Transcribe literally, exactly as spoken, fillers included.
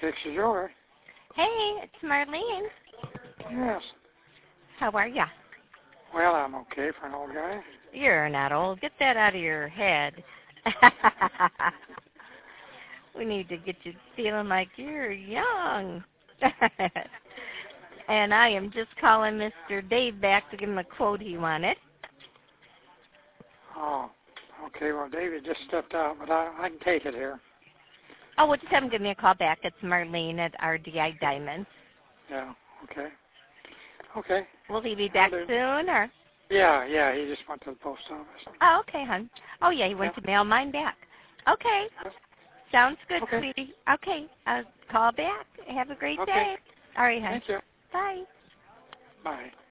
Dixie Joy. Hey, it's Marlene. Yes. How are ya? Well, I'm okay for an old guy. You're not old. Get that out of your head. We need to get you feeling like you're young. And I am just calling Mister Dave back to give him a quote he wanted. Oh, okay. Well, David just stepped out, but I, I can take it here. Oh, well, just have him give me a call back. It's Marlene at R D I Diamonds. Yeah, okay. Okay. Will he be back soon, or? Yeah, yeah, he just went to the post office. Oh, okay, hon. Oh, yeah, he went Yeah. to mail mine back. Okay. Sounds good, Okay. sweetie. Okay, I'll call back. Have a great Okay. day. All right, hon. Thank you. Bye. Bye.